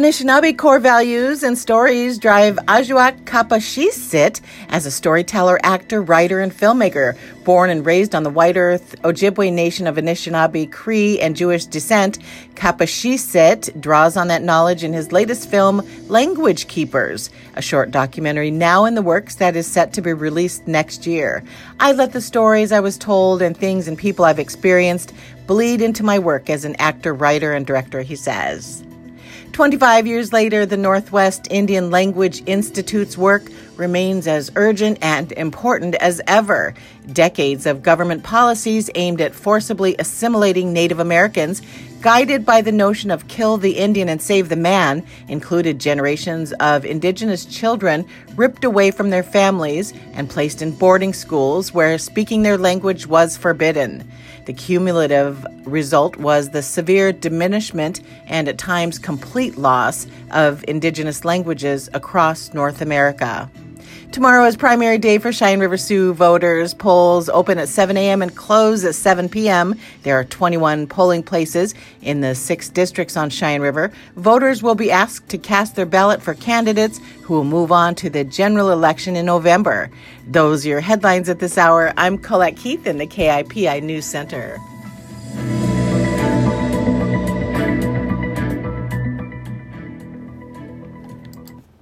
Anishinaabe core values and stories drive Ajuak Kapashisit as a storyteller, actor, writer, and filmmaker. Born and raised on the White Earth Ojibwe Nation of Anishinaabe, Cree, and Jewish descent, Kapashisit draws on that knowledge in his latest film, Language Keepers, a short documentary now in the works that is set to be released next year. I let the stories I was told and things and people I've experienced bleed into my work as an actor, writer, and director, he says. 25 years later, the Northwest Indian Language Institute's work remains as urgent and important as ever. Decades of government policies aimed at forcibly assimilating Native Americans, guided by the notion of kill the Indian and save the man, included generations of Indigenous children ripped away from their families and placed in boarding schools where speaking their language was forbidden. The cumulative result was the severe diminishment and at times complete loss of Indigenous languages across North America. Tomorrow is primary day for Cheyenne River Sioux voters. Polls open at 7 a.m. and close at 7 p.m. There are 21 polling places in the 6 districts on Cheyenne River. Voters will be asked to cast their ballot for candidates who will move on to the general election in November. Those are your headlines at this hour. I'm Colette Keith in the KIPI News Center.